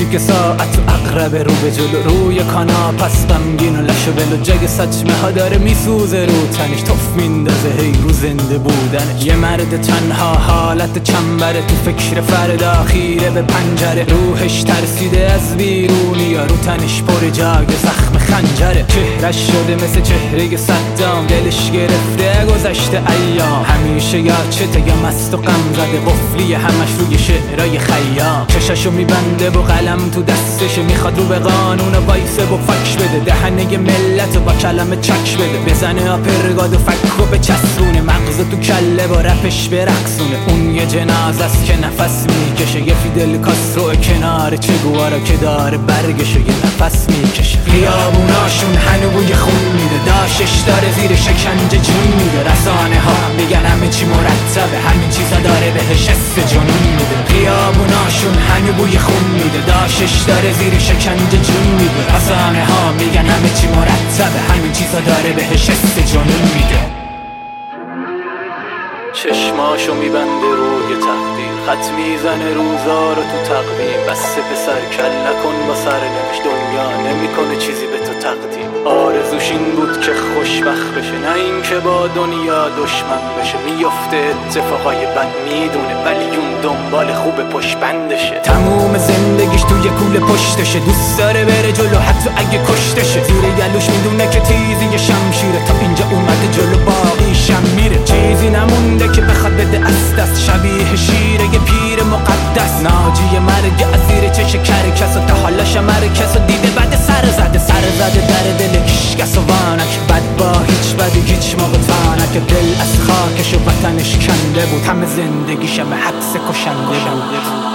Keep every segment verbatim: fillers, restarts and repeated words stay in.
که ساعت و اقرب رو به جلو روی کانا پس غمگین و لش و بلو جگ سچمه ها داره میسوزه رو تنش توف میندازه هی رو زنده بودنش. یه مرد تنها حالت چنبره تو فکر فردا خیره به پنجره روحش ترسیده از بیرونی یا رو تنش پر جاگ زخم خنجره. چهرش شده مثل چهره صدام دلش گرفته گذشته ایام همیشه یا چته یا مست و غم زده قفلی همش روی شعرهای خیام. چششو میبنده با قلم تو دستش میخواد رو به قانون و وایسه و فکش بده دهنه ملت و با کلمه چکش بده بزنه آپرگاد و فک و به چسبونه مغز تو کله با رپش برقصونه. اون یه جناز است که نفس میکشه یه فیدل کاسترو کنار چگوارا که داره برگشو یه نفس میکشه. خیابوناشون هنو بوی خون میده داشش داره زیر شکنجه جون میده. رسانه ها میگن همه چی مرتبه همین چیزا داره بهش حس جنون میده. خیابوناشون هنو بوی خون میده داشش داره زیر شکنجه جون میده. رسانه ها میگن همه چی مرتبه همین چیزا داره بهش حس جنون میده. چشماشو میبنده روی تقدیر خط میزنه روزا رو تو تقویم بسه پسر کل نکن با سرنوشت دنیا نمیکنه چیزی به تو تقدیم. آرزوش این بود که خوشبخت بشه نه این که با دنیا دشمن بشه. میفته اتفاقای بد میدونه ولی اون دنبال خوب پشت بندشه. تموم زندگیش توی کوله پشتشه دوست داره بره جلو حتی اگه کشتشه. زیر گلوش میدونه که تیزی شمشیره تا اینجا اومده جلو باقیشم میره. چیزی نمونده که بخواد بده از دست شبیه شیره یه پیر مقدس. ناجی مرگ از زیر چش کرکس و تا حالا شمرکس و دیده بعد سر زده سر زده در دل هیچکس و وانک بد با هیچ بدی هیچ موقع تانک. دل از خاکش و وطنش کنده بود همه زندگیش همه حدس کشنده بود.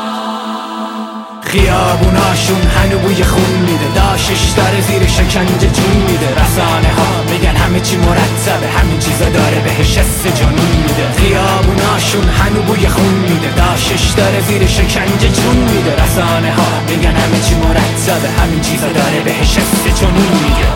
خیابوناشون هنو بوی خون میده داشش داره زیر شکنجه جون میده. رسانه ها میگن همه چی مرتبه همین چیزا داره بهش حس جنون میده. خیابوناشون هنو بوی خون میده داشش داره زیر شکنجه جون میده. رسانه ها میگن همه چی مرتبه همین چیزا داره بهش حس جنون میده.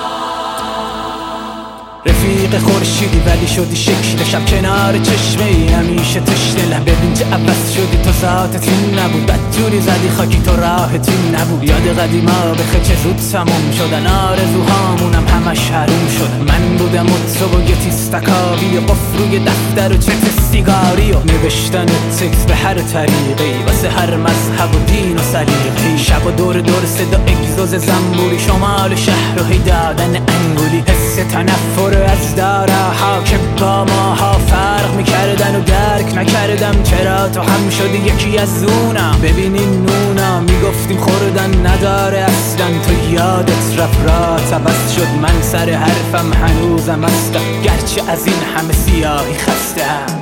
رفیق خورشیدی ولی شدی شکل شب کنار چشمه ای همیشه تشنه. ببین چه عوض شدی تو ساعتت این نبود بدجوری زدی خاکی تو راحت این نبود. یاد قدیما بخه چه زود تموم شدن آرزوهامونم همش حروم شدن. من بودم و تو با یه تیستکاوی و قفل روی دفتر و چت سیگاری و نوشتن تکس به هر طریقی واسه هر مذهب و دین و سلیقی. شب و دور دور صدا اگزوز زنبوری شمال شهر و هی دادن انگولی. حس تنفر از داره ها که با ماها فرق میکردن و درک نکردم چرا تو هم شدی یکی از اونم. ببینین نونم میگفتیم خوردن نداره اصلا تو یادت رفت رات عوض شد. من سر حرفم هنوزم هستم گرچه از این همه سیاهی خستم.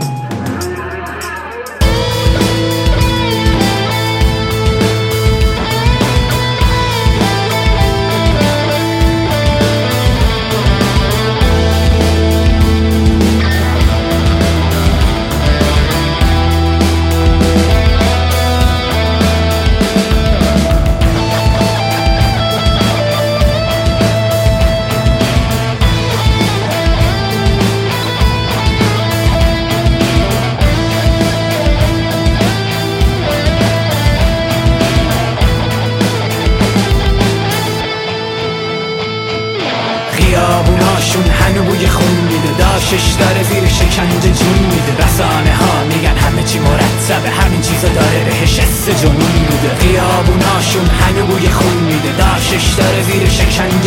خیابوناشون هنو بوی خون میده داشش داره زیر شکنجه جون میده. رسانه ها میگن همه چی مرتبه همین چیزا داره بهش حس جنون میده. خیابوناشون هنو بوی خون میده داشش داره زیر شکنجه